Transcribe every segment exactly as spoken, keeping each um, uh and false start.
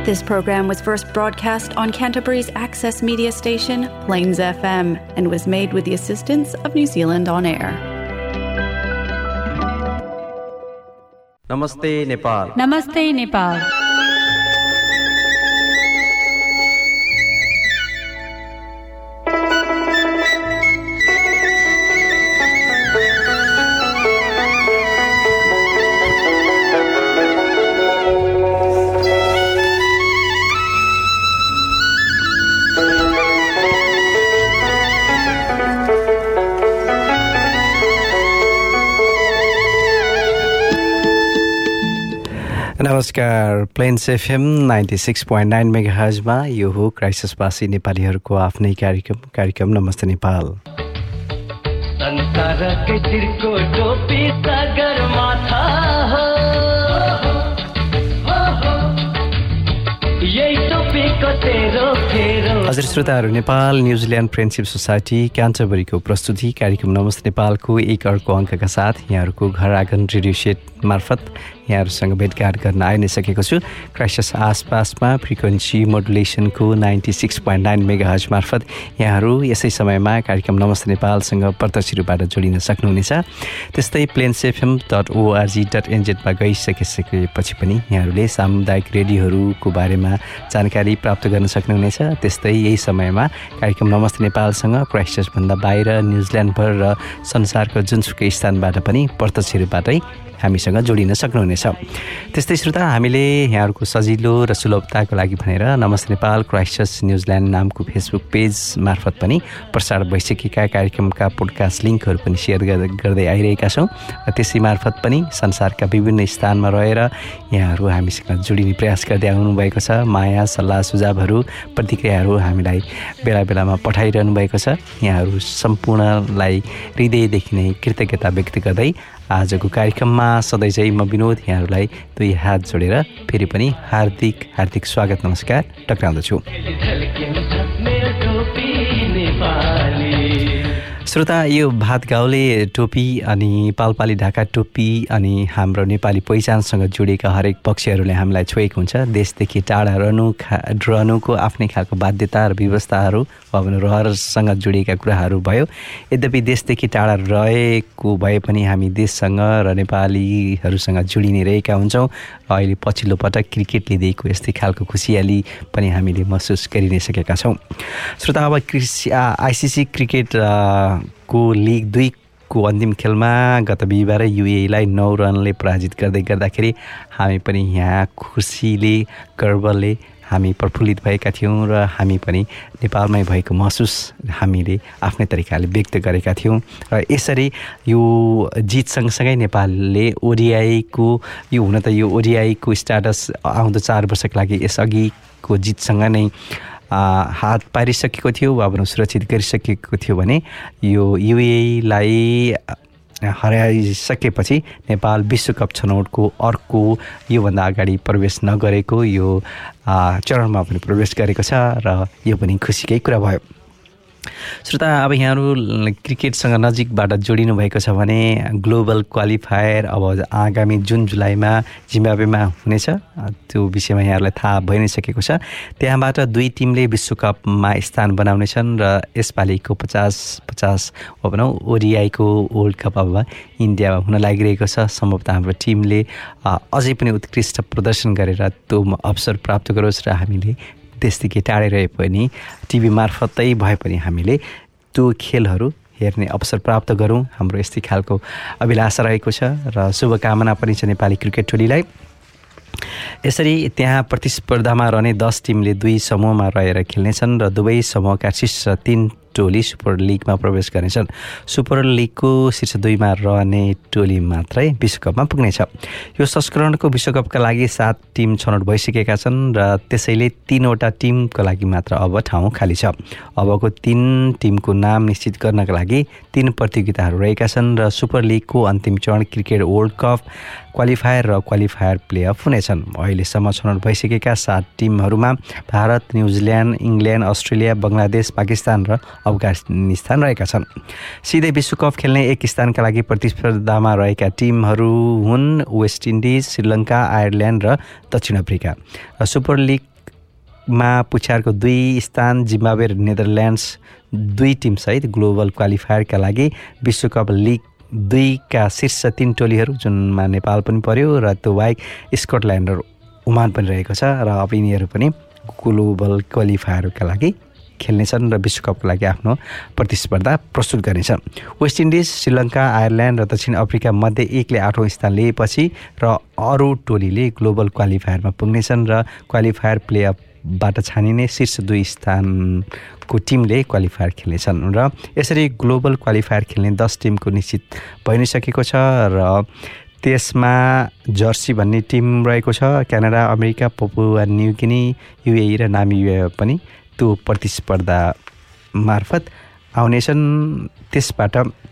This program was first broadcast on Canterbury's access media station, Plains F M, and was made with the assistance of New Zealand On Air. Namaste Nepal. Namaste Nepal. नमस्कार Plains FM ninety six point nine megahertz मा यो हो क्राइसिसवासी नेपालीहरूको आफ्नै कार्यक्रम कार्यक्रम नमस्ते नेपाल। संसारकै चिरको टोपी सागर माथा हो यही टोपीको तेरो फेरो। हजुर श्रोताहरू, नेपाल न्युजिल्यान्ड फ्रेन्डशिप सोसाइटी क्यान्टरबरीको प्रस्तुति कार्यक्रम नमस्ते नेपालको एक अर्को अङ्कका साथ यहाँहरूको घर आँगन रेडियो सेट मार्फत यहाँहरूसँग भेटघाट गर्न आइ नै सकेको छु। क्राइसिस आसपासमा फ्रिक्वेन्सी मोडुलेसनको ninety six point nine megahertz मार्फत यहाँहरू यसै समयमा कार्यक्रम नमस्ते नेपालसँग प्रत्यक्ष रूपबाट जोडिन सक्नुहुनेछ। त्यस्तै Plains FM dot ORG dot एनजेडमा गइसकिसकेपछि पनि यहाँहरूले सामुदायिक रेडियोहरूको बारेमा जानकारी प्राप्त गर्न सक्नुहुनेछ। त्यस्तै यही समयमा कार्यक्रम नमस्ते नेपालसँग क्राइसिसभन्दा बाहिर न्युजिल्यान्डभर र संसारको जुनसुकै स्थानबाट पनि प्रत्यक्ष रूपबाटै हामीसँग जोडिन सक्नुहुनेछ। त्यस्तै श्रोता, हामीले यहाँहरूको सजिलो र सुलभताको लागि भनेर नमस्ते नेपाल क्राइस्टचर्च न्युजिल्यान्ड नामको फेसबुक पेज मार्फत पनि प्रसार भइसकेका कार्यक्रमका पोडकास्ट लिङ्कहरू पनि सेयर गर्दै आइरहेका छौँ र त्यसै मार्फत पनि संसारका विभिन्न स्थानमा रहेर यहाँहरू हामीसँग जोडिने प्रयास गर्दै आउनुभएको छ। माया सल्लाह सुझावहरू प्रतिक्रियाहरू हामीलाई बेला बेलामा पठाइरहनु भएको छ। यहाँहरू सम्पूर्णलाई हृदयदेखि नै कृतज्ञता व्यक्त गर्दै आजको कार्यक्रममा सधैँझै म विनोद यहाँहरूलाई दुई हात जोडेर फेरि पनि हार्दिक हार्दिक स्वागत नमस्कार टक्राउँदछु। श्रोता, यो भात गाउँले टोपी अनि पालपाली ढाका टोपी अनि हाम्रो नेपाली पहिचानसँग जोडिएका हरेक पक्षहरूले हामीलाई छोएको हुन्छ। देशदेखि टाढा रहनु खा रहनुको आफ्नै खालको बाध्यता र व्यवस्थाहरू वा भनौँ रहरसँग जोडिएका कुराहरू भयो। यद्यपि देशदेखि टाढा रहेको भए पनि हामी देशसँग र नेपालीहरूसँग जोडिने रहेका हुन्छौँ। र अहिले पछिल्लो पटक क्रिकेटले दिएको यस्तै खालको खुसियाली पनि हामीले महसुस गरि नै सकेका छौँ। श्रोता, अब कृषि आइसिसी क्रिकेट को लिग दुईको अन्तिम खेलमा गत बिहिबारै युएईलाई नौ रनले पराजित गर्दै गर्दाखेरि हामी पनि यहाँ खुसीले गर्वले हामी प्रफुल्लित भएका थियौँ र हामी पनि नेपालमै भएको महसुस हामीले आफ्नै तरिकाले व्यक्त गरेका थियौँ। र यसरी यो जित सँगसँगै नेपालले ओडिआईको यो हुन त यो ओडिआईको स्ट्याटस आउँदो चार वर्षको लागि यसअघिको जितसँग नै हात पारिसकेको थियो वा भनौँ सुरक्षित गरिसकेको थियो भने यो युएईलाई हराइसकेपछि नेपाल विश्वकप छनौटको अर्को योभन्दा अगाडि प्रवेश नगरेको यो चरणमा पनि प्रवेश गरेको छ र यो पनि खुसीकै कुरा भयो। श्रोता, अब यहाँहरू क्रिकेटसँग नजिकबाट जोडिनु भएको छ भने ग्लोबल क्वालिफायर अब आगामी जुन जुलाईमा जिम्बाब्वेमा हुनेछ त्यो विषयमा यहाँहरूलाई थाहा भइ नै सकेको छ। त्यहाँबाट दुई टिमले विश्वकपमा स्थान बनाउनेछन् र यसपालिको पचास पचास हो भनौँ ओडिआईको वर्ल्ड कप अब इन्डियामा हुन लागिरहेको छ। सम्भवतः हाम्रो टिमले अझै पनि उत्कृष्ट प्रदर्शन गरेर त्यो अवसर प्राप्त गरोस् र हामीले देशदेखि टाढै रहे पनि टिभी मार्फतै भए पनि हामीले त्यो खेलहरू हेर्ने अवसर प्राप्त गरौँ। हाम्रो यस्तै खालको अभिलाषा रहेको छ र शुभकामना पनि छ नेपाली क्रिकेट टोलीलाई। यसरी त्यहाँ प्रतिस्पर्धामा रहने दस टिमले दुई समूहमा रहेर खेल्नेछन् र दुवै समूहका शीर्ष तीन टोली सुपर लिगमा प्रवेश गर्नेछन्। सुपर लिगको शीर्ष दुईमा रहने टोली मात्रै विश्वकपमा पुग्नेछ। यो संस्करणको विश्वकपका लागि सात टिम छनौट भइसकेका छन् र त्यसैले तीनवटा टिमको लागि मात्र अब ठाउँ खाली छ। अबको तीन टिमको नाम निश्चित गर्नका लागि तीन प्रतियोगिताहरू रहेका छन् र सुपर लिगको अन्तिम चरण क्रिकेट वर्ल्ड कप क्वालिफायर र क्वालिफायर प्लेअफ हुनेछन्। अहिलेसम्म छनौट भइसकेका सात टिमहरूमा Bharat, New Zealand, England, Australia, Bangladesh, Pakistan र अफगानिस्तान रहेका छन्। सिधै विश्वकप खेल्ने एक स्थानका लागि प्रतिस्पर्धामा रहेका टिमहरू हुन् वेस्ट इन्डिज, श्रीलङ्का, आयरल्यान्ड र दक्षिण अफ्रिका। र सुपर लिग मा पुछारको दुई स्थान जिम्बाब्वे र नेदरल्यान्ड्स दुई टिमसहित ग्लोबल क्वालिफायरका लागि विश्वकप लिग दुईका शीर्ष तीन टोलीहरू जुनमा नेपाल पनि पर्यो र त्यो बाहेक स्कटल्यान्ड र ओमान पनि रहेको छ र अब यिनीहरू पनि ग्लोबल क्वालिफायरका लागि खेल्नेछन् र विश्वकपको लागि आफ्नो प्रतिस्पर्धा प्रस्तुत गर्नेछन्। वेस्ट इन्डिज, श्रीलङ्का, आयरल्यान्ड र दक्षिण अफ्रिका मध्ये एकले आठौँ स्थान लिएपछि र अरू टोलीले ग्लोबल क्वालिफायरमा पुग्नेछन् र क्वालिफायर प्लेअफबाट छानिने शीर्ष दुई स्थानको टिमले क्वालिफायर खेल्नेछन् र यसरी ग्लोबल क्वालिफायर खेल्ने दस टिमको निश्चित भइ नै सकेको छ र त्यसमा जर्सी भन्ने टिम रहेको छ। Canada, America, Papua New Guinea, UAE र नामिबिया पनि त्यो प्रतिस्पर्धा मार्फत आउनेछन्। त्यसबाट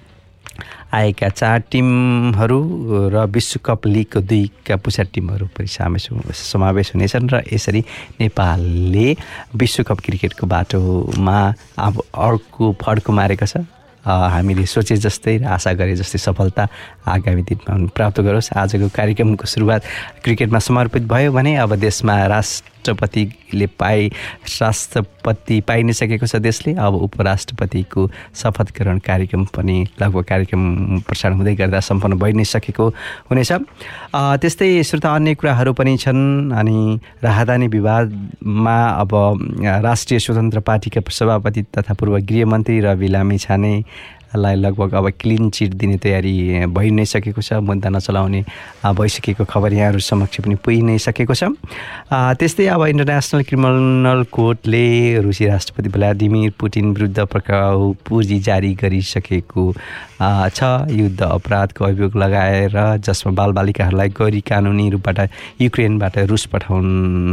आएका चार टिमहरू र विश्वकप लिगको दुईका पुछार टिमहरू पनि समावेश हुनेछन् र यसरी नेपालले विश्वकप क्रिकेटको बाटोमा अब अर्को फड्को मारेको छ। हामीले सोचे जस्तै र आशा गरे जस्तै सफलता आगामी दिनमा प्राप्त गरोस्। आजको कार्यक्रमको सुरुवात क्रिकेटमा समर्पित भयो भने अब देशमा राष्ट्रपतिले पाइ राष्ट्रपति पाइ नै सकेको छ देशले। अब उपराष्ट्रपतिको शपथ ग्रहण कार्यक्रम पनि लगभग कार्यक्रम प्रसारण हुँदै गर्दा सम्पन्न भइ नै सकेको हुनेछ। त्यस्तै श्रोता अन्य कुराहरू पनि छन्। अनि राहदानी विवादमा अब राष्ट्रिय स्वतन्त्र पार्टीका सभापति तथा पूर्व गृहमन्त्री रवि लामी छाने लाई लगभग अब क्लिन चिट दिने तयारी भइ नै सकेको छ। मुद्दा नचलाउने भइसकेको खबर यहाँहरू समक्ष पनि पुगि नै सकेको छ। त्यस्तै अब इन्टरनेसनल क्रिमिनल कोर्टले रुसी राष्ट्रपति भ्लादिमिर पुटिन विरुद्ध पक्राउ पुँजी जारी गरिसकेको छ। युद्ध अपराधको अभियोग लगाएर जसमा बालबालिकाहरूलाई गैर कानुनी रूपबाट युक्रेनबाट रुस पठाउन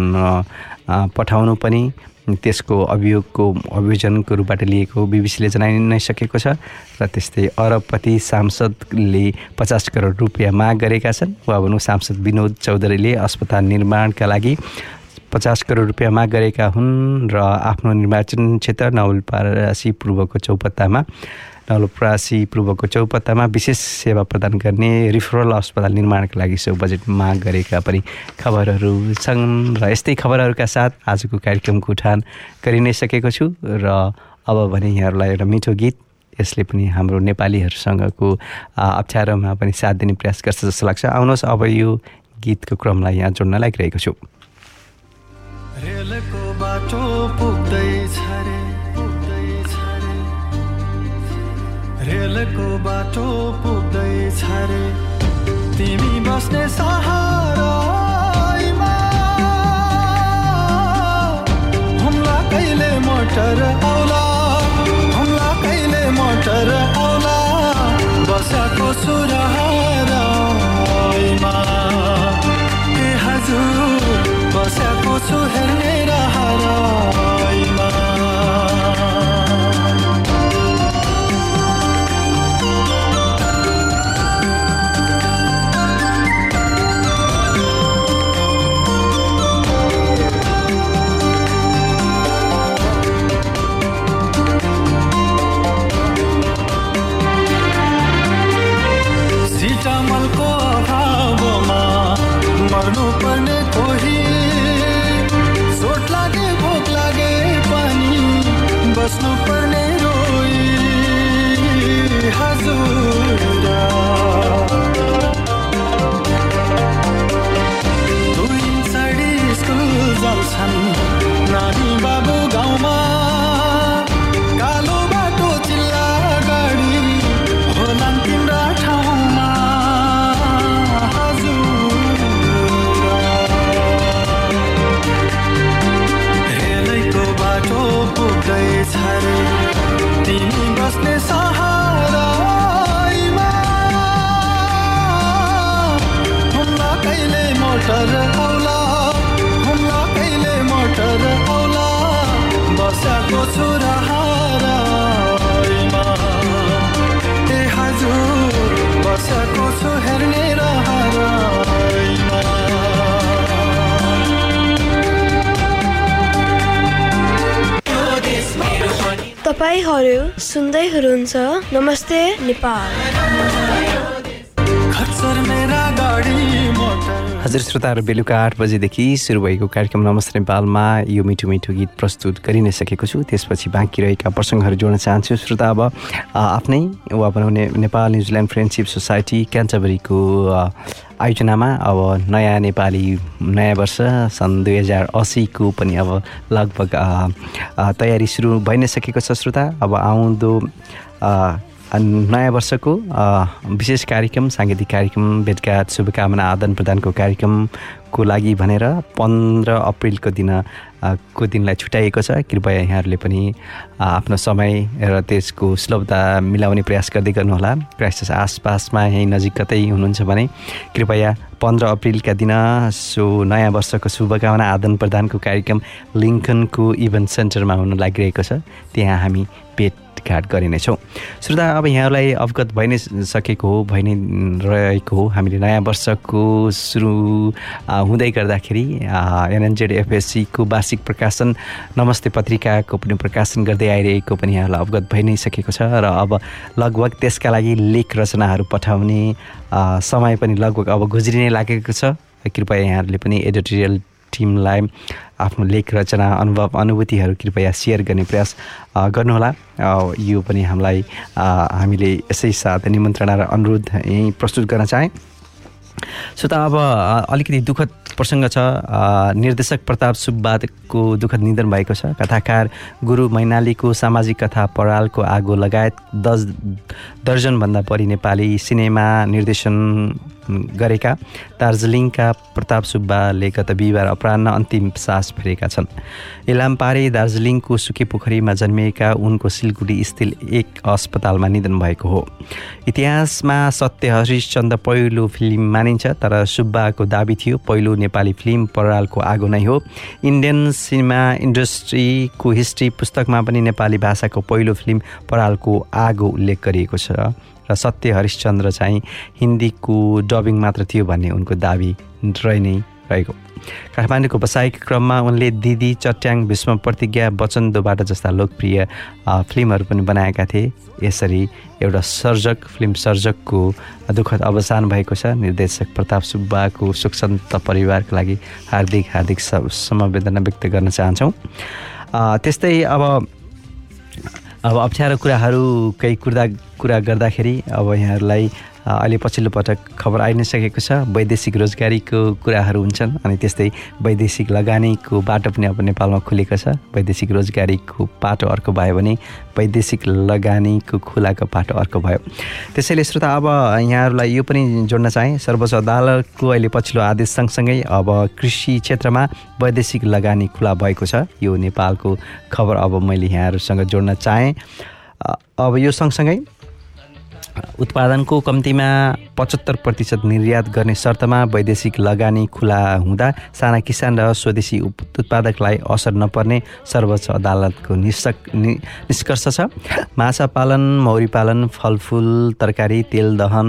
पठाउनु पनि त्यसको अभियोगको अभियोजनको रूपबाट लिएको बिबिसीले जनाइ नै सकेको छ। र त्यस्तै अरबपति सांसदले पचास करोड रुपियाँ माग गरेका छन्। वा भनौँ सांसद विनोद चौधरीले अस्पताल निर्माणका लागि पचास करोड रुपियाँ माग गरेका हुन् र आफ्नो निर्वाचन क्षेत्र नवलपरासी पूर्वको चौपत्तामा नवलपरासी पूर्वको चौपत्तामा विशेष सेवा प्रदान गर्ने रिफरल अस्पताल निर्माणका लागि सो बजेट माग गरेका पनि खबरहरू छन्। र यस्तै खबरहरूका साथ आजको कार्यक्रमको उठान गरि नै सकेको छु। र अब भने यहाँहरूलाई एउटा मिठो गीत, यसले पनि हाम्रो नेपालीहरूसँगको अप्ठ्यारोमा पनि साथ दिने प्रयास गर्छ जस्तो लाग्छ। आउनुहोस् अब यो गीतको क्रमलाई यहाँ जोड्न लागिरहेको छु। रेलको बाटो पुग्दैछ रे रेलको बाटो पुग्दैछ रे तिमी बस्ने सहारामा हुम्ला कहिले मोटर आउला हुम्ला कहिले मोटर आउला बसेको सुरहारामा ए हजुर बसेको छु हेर्ने रहरामा सिटामलको अभावमा मर्नु पर्ने कोही चोट लागे भोक लागे पनि बस्नु पर्ने रोई हजुर दुई साडी स्कुल जान्छन् नानी बाबु गाउँमा कालो बाटो चिल्ला गाडी होलान् तिम्रा ठाउँमा पुग्दैछ रे तिमी बस्ने सहारामा हुम्ला कहिले मोटर आउला हुम्ला कहिले मोटर आउला बसेको छु रहरामा ए हजुर बसेको छु हेर्ने रहरामा। तपाईहरू सुन्दै हुनुहुन्छ नमस्ते नेपाल। अक्सर मेरा गाडी मोटर। हजुर श्रोताहरू, बेलुका आठ बजेदेखि सुरु भएको कार्यक्रम नमस्ते नेपालमा यो मिठो मिठो गीत प्रस्तुत गरि नै सकेको छु। त्यसपछि बाँकी रहेका प्रसङ्गहरू जोड्न चाहन्छु। श्रोता, अब आफ्नै वा भनौँ नेपाल न्युजिल्यान्ड फ्रेन्डसिप सोसाइटी क्यान्टरबरीको आयोजनामा अब नयाँ नेपाली नयाँ वर्ष सन् दुई हजार असीको पनि अब लगभग तयारी सुरु भइ नै सकेको छ। श्रोता, अब आउँदो नयाँ वर्षको विशेष कार्यक्रम, साङ्गीतिक कार्यक्रम, भेटघाट, शुभकामना आदान प्रदानको कार्यक्रमको लागि भनेर पन्ध्र अप्रिलको दिन को दिनलाई छुट्याइएको छ। कृपया यहाँहरूले पनि आफ्नो समय र त्यसको सुलभता मिलाउने प्रयास गर्दै गर्नुहोला। क्राइस्टचर्च आसपासमा यहीँ नजिक कतै हुनुहुन्छ भने कृपया पन्ध्र अप्रिलका दिन सो नयाँ वर्षको शुभकामना आदान प्रदानको कार्यक्रम लिङ्कनको इभेन्ट सेन्टरमा हुन लागिरहेको छ। त्यहाँ हामी भेटघाट गरिनेछौँ। श्रोता, अब यहाँलाई अवगत भइ नै सकेको हो, भइ नै रहेको हो, हामीले नयाँ वर्षको सुरु हुँदै गर्दाखेरि एनएनजेड एफएससीको वार्षिक प्रकाशन नमस्ते पत्रिकाको पनि प्रकाशन गर्दै आइरहेको पनि यहाँलाई अवगत भइ नै सकेको छ। र अब लगभग त्यसका लागि लेख रचनाहरू पठाउने समय पनि लगभग अब गुज्रिनै लागेको छ। कृपया यहाँहरूले पनि एडिटोरियल टिमलाई आफ्नो लेख रचना अनुभव अनुभूतिहरू कृपया सेयर गर्ने प्रयास गर्नुहोला। यो पनि हामीलाई हामीले यसै साथ निमन्त्रणा र अनुरोध यहीँ प्रस्तुत गर्न चाहेँ। सो त अब अलिकति दुःखद प्रसङ्ग छ। निर्देशक प्रताप सुब्बाको दुःखद निधन भएको छ। कथाकार गुरु मैनालीको सामाजिक कथा परालको आगो लगायत दस दर्जनभन्दा बढी नेपाली सिनेमा निर्देशन गरेका दार्जिलिङका प्रताप सुब्बाले गत बिहिबार अपराह्न अन्तिम सास फेरेका छन्। इलामपारे दार्जिलिङको सुकेपोखरीमा जन्मिएका उनको सिलगढी स्थित एक अस्पतालमा निधन भएको हो। इतिहासमा सत्य हरिश्चन्द्र पहिलो फिल्म मानिन्छ, तर सुब्बाको दाबी थियो पहिलो नेपाली फिल्म परालको आगो नै हो। इन्डियन सिनेमा इन्डस्ट्रीको हिस्ट्री पुस्तकमा पनि नेपाली भाषाको पहिलो फिल्म परालको आगो उल्लेख गरिएको छ र सत्य हरिश्चन्द्र चाहिँ हिन्दीको डबिङ मात्र थियो भन्ने उनको दाबी रहि नै रहेको। काठमाडौँको बसाइको क्रममा उनले दिदी, चट्याङ, भीष्म प्रतिज्ञा, वचन दोबाट जस्ता लोकप्रिय फिल्महरू पनि बनाएका थिए। यसरी एउटा सर्जक फिल्म सर्जकको दुःखद अवसान भएको छ। निर्देशक प्रताप सुब्बाको शोकसन्तप्त परिवारको लागि हार्दिक हार्दिक समवेदना व्यक्त गर्न चाहन्छौँ। त्यस्तै अब अब अप्ठ्यारो कुराहरू केही कुरा कुरा गर्दाखेरि अब यहाँहरूलाई अहिले पछिल्लो पटक खबर आइ नै सकेको छ। वैदेशिक रोजगारीको कुराहरू हुन्छन् अनि त्यस्तै वैदेशिक लगानीको बाटो पनि अब नेपालमा खुलेको छ। वैदेशिक रोजगारीको बाटो अर्को भयो भने वैदेशिक लगानीको खुलाको बाटो अर्को भयो। त्यसैले श्रोता, अब यहाँहरूलाई यो पनि जोड्न चाहेँ, सर्वोच्च अदालतको अहिले पछिल्लो आदेश सँगसँगै अब कृषि क्षेत्रमा वैदेशिक लगानी खुला भएको छ। यो नेपालको खबर अब मैले यहाँहरूसँग जोड्न चाहेँ। अब यो सँगसँगै उत्पादनको कम्तीमा पचहत्तर प्रतिशत निर्यात गर्ने शर्तमा वैदेशिक लगानी खुला हुँदा साना किसान र स्वदेशी उत्पादकलाई असर नपर्ने सर्वोच्च अदालतको निष्कर्ष छ। माछा पालन, मौरी पालन, फलफुल, तरकारी, तेल दहन,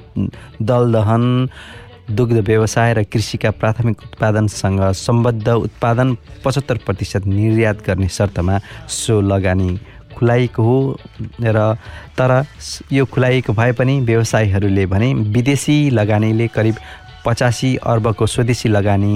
दल दहन, दुग्ध व्यवसाय र कृषिका प्राथमिक उत्पादनसँग सम्बद्ध उत्पादन पचहत्तर प्रतिशत निर्यात गर्ने शर्तमा सो लगानी खुलाइएको हो। र तर यो खुलाइएको भए पनि व्यवसायीहरूले भने विदेशी लगानीले करिब पचासी अर्बको स्वदेशी लगानी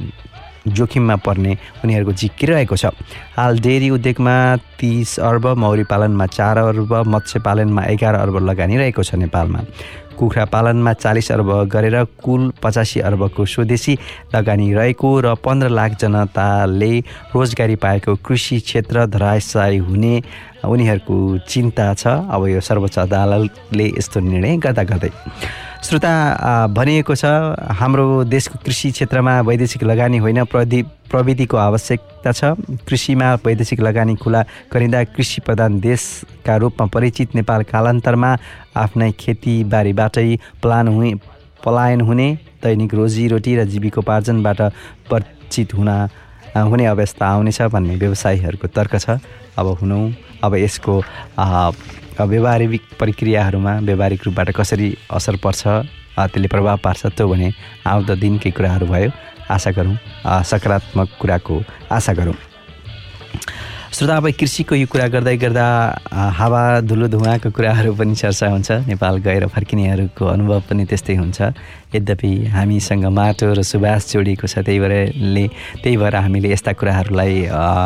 जोखिममा पर्ने उनीहरूको जिकिरहेको छ। हाल डेरी उद्योगमा तीस अर्ब, मौरी पालनमा चार अर्ब, मत्स्य पालनमा एघार अर्ब लगानी रहेको छ नेपालमा। कुखुरा पालनमा चालीस अर्ब गरेर कुल पचासी अर्बको स्वदेशी लगानी रहेको र पन्ध्र लाख जनताले रोजगारी पाएको कृषि क्षेत्र धराशायी हुने उनीहरूको चिन्ता छ। अब यो सर्वोच्च अदालतले यस्तो निर्णय गर्दा गर्दै श्रोता भनिएको छ, हाम्रो देशको कृषि क्षेत्रमा वैदेशिक लगानी होइन प्रवि प्रविधिको आवश्यकता छ। कृषिमा वैदेशिक लगानी खुला गरिँदा कृषि प्रधान देशका रूपमा परिचित नेपाल कालान्तरमा आफ्नै खेतीबारीबाटै पलायन हुने पलायन हुने दैनिक रोजीरोटी र जीविकोपार्जनबाट वञ्चित हुन हुने अवस्था आउनेछ भन्ने व्यवसायीहरूको तर्क छ। अब हुनौँ अब यसको व्यावहारिक प्रक्रियाहरूमा व्यावहारिक रूपबाट कसरी असर पर्छ, त्यसले प्रभाव पार्छ, त्यो भने आउँदो दिनकै कुराहरू भयो। आशा गरौँ सकारात्मक कुराको आशा गरौँ। श्रोता अब कृषिको यो कुरा गर्दै गर्दा हावा धुलो धुवाँको कुराहरू पनि चर्चा हुन्छ। नेपाल गएर फर्किनेहरूको अनुभव पनि त्यस्तै हुन्छ। यद्यपि हामीसँग माटो र सुवास जोडिएको छ, त्यही भएरले त्यही भएर हामीले यस्ता कुराहरूलाई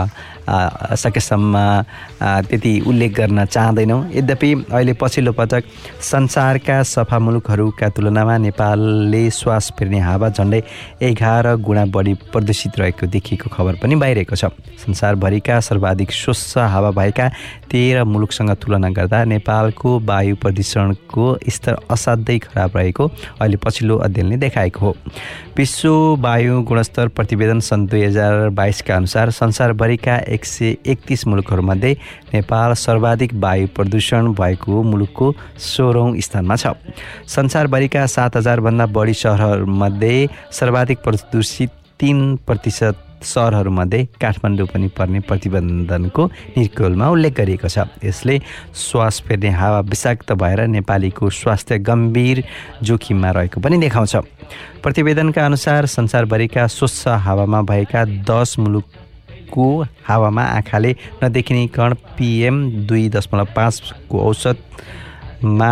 सकेसम्म त्यति उल्लेख गर्न चाहँदैनौँ। यद्यपि अहिले पछिल्लो पटक संसारका सफा मुलुकहरूका तुलनामा नेपालले श्वास फेर्ने हावा झन्डै एघार गुणा बढी प्रदूषित रहेको देखिएको खबर पनि बाहिरिएको छ। संसारभरिका सर्वाधिक स्वच्छ हावा भएका तेह्र मुलुकसँग तुलना गर्दा नेपालको वायु प्रदूषणको स्तर असाध्यै खराब रहेको अहिले पछिल्लो अध्ययनले देखाएको हो। विश्व वायु गुणस्तर प्रतिवेदन सन् दुई हजार बाइसका अनुसार संसारभरिका एक सय एकतिस मुलुकहरूमध्ये नेपाल सर्वाधिक वायु प्रदूषण भएको मुलुकको सोह्रौँ स्थानमा छ। संसारभरिका सात हजारभन्दा बढी सहरहरूमध्ये सर्वाधिक प्रदूषित तीन प्रतिशत सहरहरूमध्ये काठमाडौँ पनि पर्ने प्रतिवेदनको निकोलमा उल्लेख गरिएको छ। यसले श्वास फेर्ने हावा विषाक्त भएर नेपालीको स्वास्थ्य गम्भीर जोखिममा रहेको पनि देखाउँछ। प्रतिवेदनका अनुसार संसारभरिका स्वच्छ हावामा भएका दस मुलुकको हावामा आँखाले नदेखिने कण पिएम दुई दशमलव पाँचको औसतमा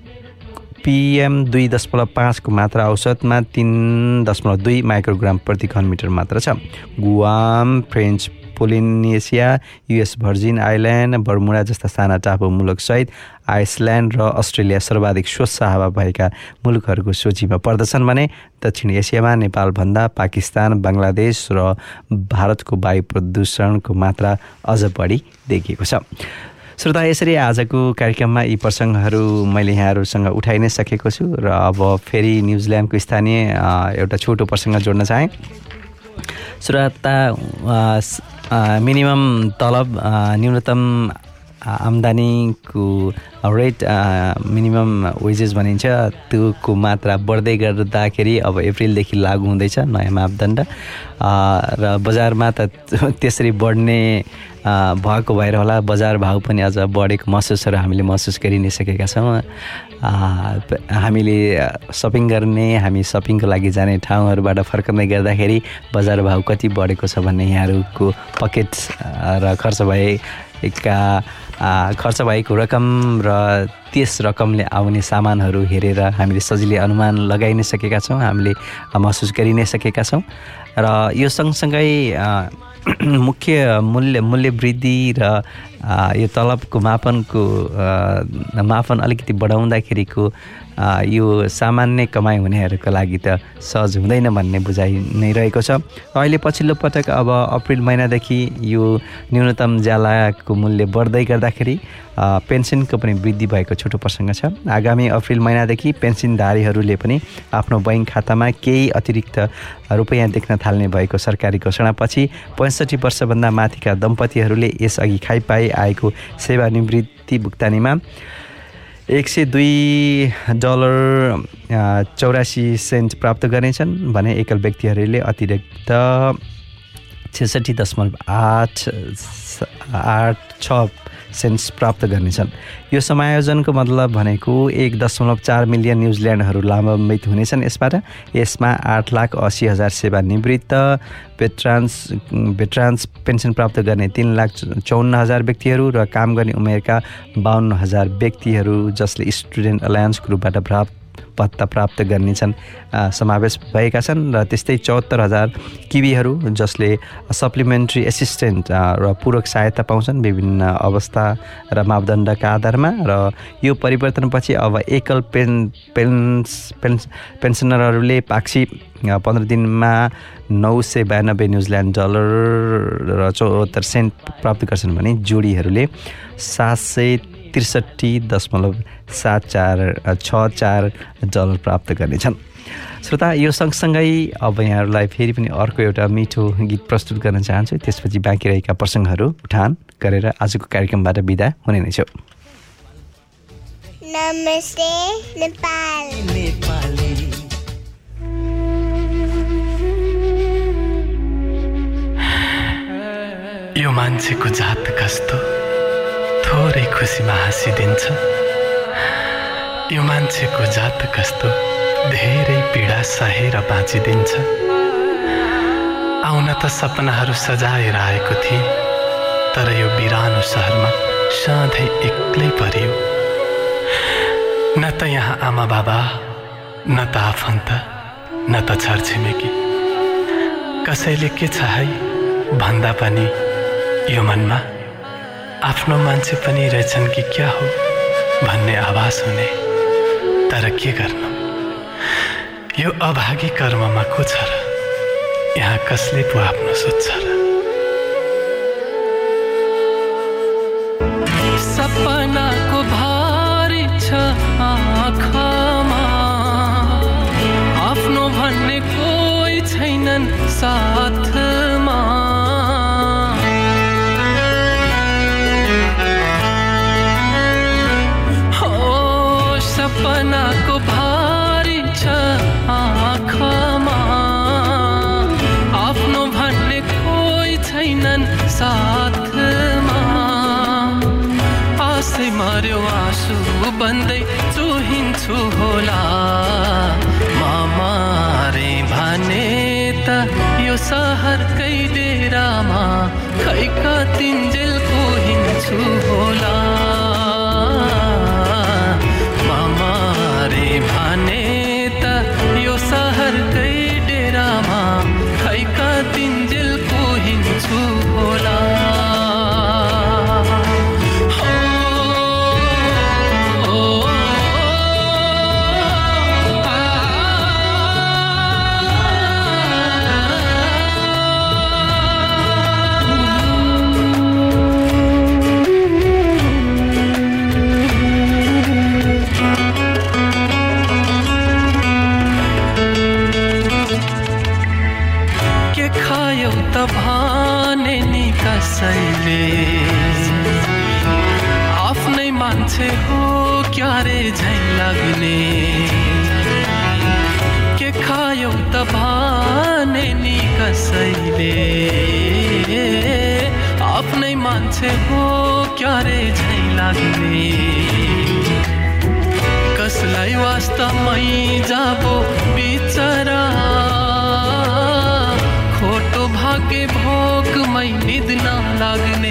पिएम दुई दशमलव पाँचको मात्रा औसतमा तीन दशमलव दुई माइक्रोग्राम प्रति घनमिटर मात्र छ। Guam, French Polynesia, US Virgin Island, Bermuda जस्ता साना टापु मुलुकसहित आइसल्यान्ड र अस्ट्रेलिया सर्वाधिक स्वच्छ हावा भएका मुलुकहरूको सूचीमा पर्दछन् भने दक्षिण एसियामा नेपालभन्दा पाकिस्तान, बङ्गलादेश र भारतको वायु प्रदूषणको मात्रा अझ बढी देखिएको छ। श्रोता, यसरी आजको कार्यक्रममा यी प्रसङ्गहरू मैले यहाँहरूसँग उठाइ नै सकेको छु र अब फेरि न्युजिल्यान्डको स्थानीय एउटा छोटो प्रसङ्ग जोड्न चाहेँ। श्रोता, मिनिमम तलब न्यूनतम आम्दानीको रेट मिनिमम वेजेस भनिन्छ, त्योको मात्रा बढ्दै गर्दाखेरि अब अप्रिलदेखि लागू हुँदैछ नयाँ मापदण्ड र बजारमा त त्यसरी बढ्ने भएको भएर होला बजार भाउ पनि अझ बढेको महसुसहरू हामीले महसुस गरि नै सकेका छौँ। हामीले सपिङ गर्ने हामी सपिङको लागि जाने ठाउँहरूबाट फर्कँदै गर्दाखेरि बजार भाउ कति बढेको छ भन्ने यहाँहरूको पकेट र खर्च भएका खर्च भएको रकम र त्यस रकमले आउने सामानहरू हेरेर हामीले सजिलै अनुमान लगाइ नै सकेका छौँ, हामीले महसुस गरि नै सकेका छौँ। र यो सँगसँगै मुख्य मूल्य मूल्य वृद्धि र यो तलबको मापनको मापन अलिकति बढाउँदाखेरिको यो सामान्य कमाइ हुनेहरूको लागि त सहज हुँदैन भन्ने बुझाइ नै रहेको छ। अहिले पछिल्लो पटक अब अप्रिल महिनादेखि यो न्यूनतम ज्यालाको मूल्य बढ्दै गर्दाखेरि पेन्सनको पनि वृद्धि भएको छोटो प्रसङ्ग छ। आगामी अप्रिल महिनादेखि पेन्सनधारीहरूले पनि आफ्नो बैङ्क खातामा केही अतिरिक्त रुपैयाँ देख्न थाल्ने भएको सरकारी घोषणापछि पैँसठी वर्षभन्दा माथिका दम्पतिहरूले यसअघि खाइपाई आएको सेवानिवृत्ति भुक्तानीमा एक सय दुई डलर चौरासी सेन्ट प्राप्त गर्नेछन् भने एकल व्यक्तिहरूले अतिरिक्त छेसठी दशमलव आठ आठ छ सेन्ट्स प्राप्त गर्नेछन्। यो समायोजनको मतलब भनेको एक दशमलव चार मिलियन न्युजिल्यान्डहरू लाभान्वित हुनेछन्। यसबाट यसमा आठ लाख अस्सी हजार सेवानिवृत्त भेटरान्स भेटरान्स पेन्सन प्राप्त गर्ने तीन लाख चौन्न हजार व्यक्तिहरू र काम गर्ने उमेरका बाहन्न हजार व्यक्तिहरू जसले स्टुडेन्ट अलायन्स ग्रुपबाट प्राप्त भत्ता प्राप्त गर्नेछन् समावेश भएका छन् र त्यस्तै चौहत्तर हजार किवीहरू जसले सप्लिमेन्ट्री एसिस्टेन्ट र पूरक सहायता पाउँछन् विभिन्न अवस्था र मापदण्डका आधारमा। र यो परिवर्तनपछि अब एकल पेन पेन्स पेन्स पेन्सनरहरूले पाक्षी पन्ध्र दिनमा नौ सय बयानब्बे न्युजिल्यान्ड डलर र चौहत्तर सेन्ट प्राप्त गर्छन् भने जोडीहरूले सात सय त्रिसठी दशमलव सात चार छ चार डलर प्राप्त गर्नेछन्। श्रोता, यो सँगसँगै अब यहाँहरूलाई फेरि पनि अर्को एउटा मिठो गीत प्रस्तुत गर्न चाहन्छु। त्यसपछि बाँकी रहेका प्रसङ्गहरू उठान गरेर आजको कार्यक्रमबाट बिदा हुने नै छु। नमस्ते नेपाल नेपाली यो मान्छेको जात कस्तो थोरै खुसीमा हाँसिदिन्छ, यो मान्छेको जात कस्तो धेरै पीडा सहेर बाँचिदिन्छ। आउन त सपनाहरू सजाएर आएको थिएँ तर यो बिरानो शहरमा सधैँ एक्लै परियो। न त यहाँ आमा बाबा, न त आफन्त, न त छरछिमेकी। कसैले के छ है भन्दा पनि यो मनमा आफ्नो मान्छे पनि रहेछन् कि क्या हो भन्ने आभास हुने। तर के गर्नु, यो अभागी कर्ममा को छ र? यहाँ कसले पो आफ्नो सोच्छ र? सपनाको भारी छ आँखामा, आफ्नो भन्ने कोही छैनन् साथमा। हो सपनाको भारी छ आँखामा, आफ्नो भन्ने कोही छैनन् साथमा। आशै मर्यो आँसु बन्दै चुहिन्छु होला, मामारे भने त यो सहरकै डेरामा खै कतिन्जेल कोहिन्छु होला। मामारे भने त यो सहरकै डेरामा खै कतिन्जेल कोहिन्छु होला। भने नि कसैले आफ्नै मान्छे हो क्यारे झै लाग्ने। के खायौ त भने नि कसैले आफ्नै मान्छे हो क्यारे झै लाग्ने। कसलाई वास्तवमै जाबो बिचरा, खोटो भाग्य भोकमै निद नलाग्ने।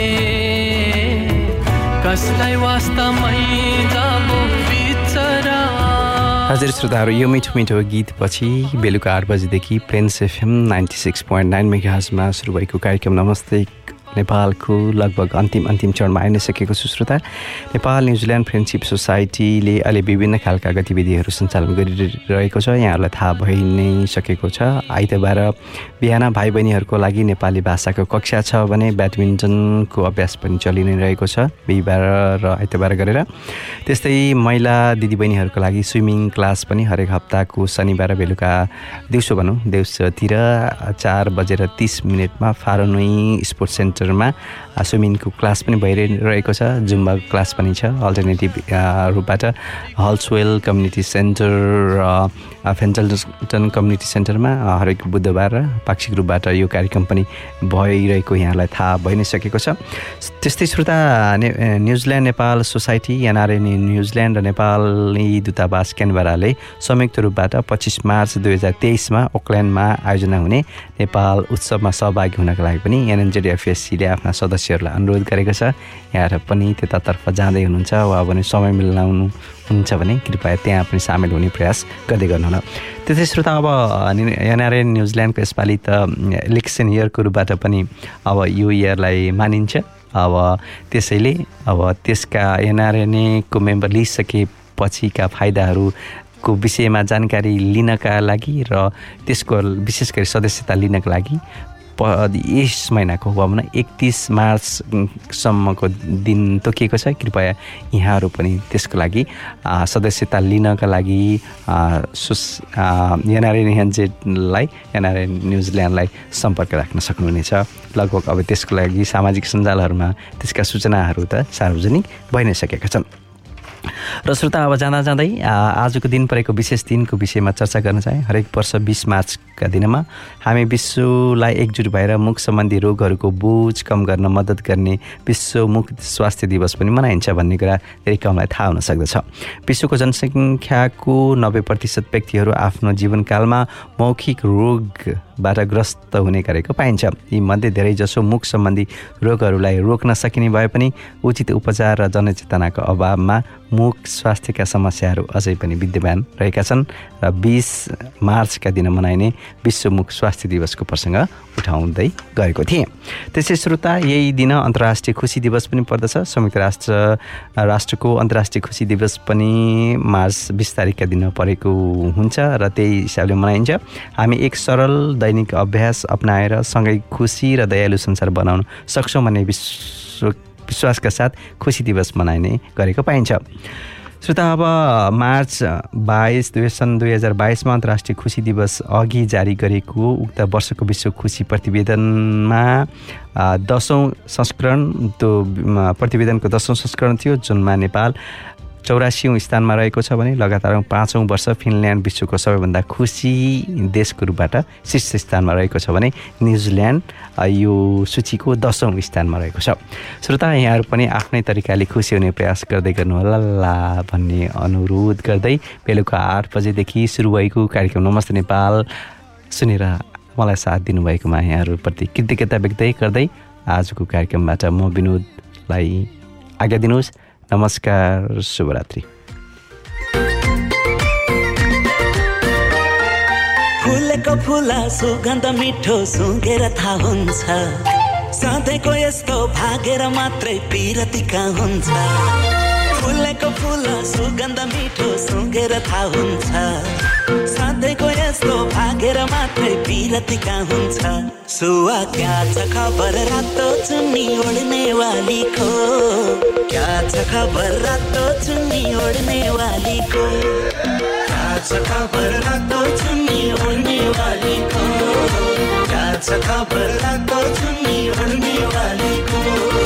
कसलाई वास्तवमै जाबो बिचरा। हजुर श्रोताहरू, यो मिठो मिठो गीतपछि बेलुका आठ बजेदेखि Plains FM ninety six point nine मेगाहर्जमा सुरु भएको कार्यक्रम नमस्ते नेपालको लगभग अन्तिम अन्तिम चरणमा आइ नै सकेको छु। श्रोता, नेपाल न्युजिल्यान्ड फ्रेन्डसिप सोसाइटीले अहिले विभिन्न खालका गतिविधिहरू सञ्चालन गरिरहेको छ। यहाँहरूलाई थाहा भइ नै सकेको छ। आइतबार बिहान भाइ बहिनीहरूको लागि नेपाली भाषाको कक्षा छ भने ब्याडमिन्टनको अभ्यास पनि चलि नै रहेको छ बिहिबार र आइतबार गरेर। त्यस्तै महिला दिदीबहिनीहरूको लागि स्विमिङ क्लास पनि हरेक हप्ताको शनिबार बेलुका दिउँसो भनौँ दिउँसोतिर चार बजेर तिस मिनटमा फारोनुई स्पोर्ट्स सेन्टर मा स्विमिङको क्लास पनि भइरहेको छ। जुम्बा क्लास पनि छ। अल्टरनेटिभ रूपबाट हल्सवेल कम्युनिटी सेन्टर र फेन्टलटन कम्युनिटी सेन्टरमा हरेक बुधबार र पाक्षिक रूपबाट यो कार्यक्रम पनि भइरहेको यहाँलाई थाहा भइ नै सकेको छ। त्यस्तै श्रोता, New Zealand Nepal Society NRA New Zealand र नेपाली दूतावास क्यानबराले संयुक्त रूपबाट पच्चिस मार्च दुई हजार तेइसमा ओकल्यान्डमा आयोजना हुने नेपाल उत्सवमा सहभागी हुनका लागि पनि एनएनजेडएफएससीले आफ्ना सदस्यहरूलाई अनुरोध गरेको छ। यहाँहरू पनि त्यतातर्फ जाँदै हुनुहुन्छ वा भने समय मिलाउनु हुन्छ भने कृपया त्यहाँ पनि सामेल हुने प्रयास गर्दै गर्नुहोला। त्यसै श्रोता, अब एनआरए न्युजिल्यान्डको यसपालि त इलेक्सन इयरको रूपबाट पनि अब यो इयरलाई मानिन्छ। अब त्यसैले अब त्यसका एनआरएनएको मेम्बर लिइसकेपछिका फाइदाहरूको विषयमा जानकारी लिनका लागि र त्यसको विशेष गरी सदस्यता लिनका लागि यस महिनाको भनौँ न एकतिस मार्चसम्मको दिन तोकिएको छ। कृपया यहाँहरू पनि त्यसको लागि सदस्यता लिनका लागि एनआरएनजेडलाई एनआरएन न्युजिल्यान्डलाई सम्पर्क राख्न सक्नुहुनेछ। लगभग अब त्यसको लागि सामाजिक सञ्जालहरूमा त्यसका सूचनाहरू त सार्वजनिक भइ नै सकेका छन्। र श्रोता अब जाँदा जाँदै आजको दिन परेको विशेष दिनको विषयमा चर्चा गर्न चाहे। हरेक वर्ष बीस मार्चका दिनमा हामी विश्वलाई एकजुट भएर मुख सम्बन्धी रोगहरूको बोझ कम गर्न मद्दत गर्ने विश्व मुख स्वास्थ्य दिवस पनि मनाइन्छ भन्ने कुरा धेरै कमलाई थाहा हुन सक्दछ। विश्वको जनसङ्ख्याको नब्बे प्रतिशत व्यक्तिहरू आफ्नो जीवनकालमा मौखिक रोगबाट ग्रस्त हुने गरेको पाइन्छ। यी मध्ये धेरैजसो मुख सम्बन्धी रोगहरूलाई रोक्न सकिने भए पनि उचित उपचार र जनचेतनाको अभावमा मुख स्वास्थ्यका समस्याहरू अझै पनि विद्यमान रहेका छन् र बीस मार्चका दिन मनाइने विश्व मुख स्वास्थ्य दिवसको प्रसङ्ग उठाउँदै गएको थिएँ। त्यसै श्रोता यही दिन अन्तर्राष्ट्रिय खुसी दिवस पनि पर्दछ। संयुक्त राष्ट्र राष्ट्रको अन्तर्राष्ट्रिय खुसी दिवस पनि मार्च बिस तारिकका दिन परेको हुन्छ र त्यही हिसाबले मनाइन्छ। हामी एक सरल दैनिक अभ्यास अपनाएर सँगै खुसी र दयालु संसार बनाउन सक्छौँ भन्ने विश्व विश्वासका साथ खुसी दिवस मनाइने गरेको पाइन्छ। श्रोता अब मार्च बाइस दुई सन् दुई हजार बाइसमा अन्तर्राष्ट्रिय खुसी दिवस अघि जारी गरेको उक्त वर्षको विश्व खुसी प्रतिवेदनमा दसौँ संस्करण त्यो प्रतिवेदनको दसौँ संस्करण थियो, जुनमा नेपाल चौरासीौँ स्थानमा रहेको छ भने लगातार पाँचौँ वर्ष फिनल्यान्ड विश्वको सबैभन्दा खुसी देशको रूपबाट शीर्ष स्थानमा रहेको छ भने न्युजिल्यान्ड यो सूचीको दसौँ स्थानमा रहेको छ। श्रोता यहाँहरू पनि आफ्नै तरिकाले खुसी हुने प्रयास गर्दै गर्नुहोला ला भन्ने अनुरोध गर्दै बेलुका आठ बजेदेखि सुरु भएको कार्यक्रम नमस्ते नेपाल सुनेर मलाई साथ दिनुभएकोमा यहाँहरूप्रति कृतज्ञता व्यक्त गर्दै आजको कार्यक्रमबाट म विनोदलाई आज्ञा दिनुहोस्। नमस्कार, शुभरात्रि। फुलेको फुला सुगन्ध मिठो सुँघेर थाहा हुन्छ, सधैँको यस्तो भागेर मात्रै पिरतिका हुन्छ। फुलेको फुला सुगन्ध मिठो सुँघेर थाहा हुन्छ, सधैँको यस्तो भागेर मात्रै पिरतिका हुन्छ। सुवा क्या छ खबर रातो चुन्नी ओढ्ने वालीको, क्या छ खबर रातो चुन्नी ओढ्ने वालीको, क्या छ खबर रातो चुन्नी ओढ्ने वालीको, क्या छ खबर रातो चुन्नी ओढ्ने वालीको।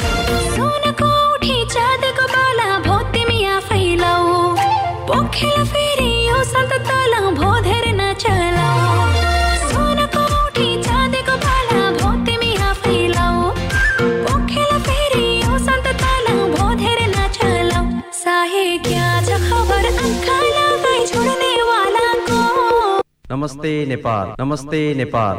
सोनको उठी चाँदको बाला भो तिमी आफै लाऊ, पोखेला फेरि यो सन्त तला भो धेरै नचलाऊ। सोनको उठी चाँदको बाला भो तिमी आफै लाऊ, पोखेला फेरि यो सन्त तला भो धेरै नचलाऊ। साहे क्या छ खबर आँखालाई छोड्ने वालाको। नमस्ते नेपाल, नमस्ते नेपाल।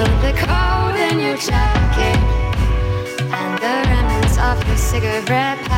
Cigarette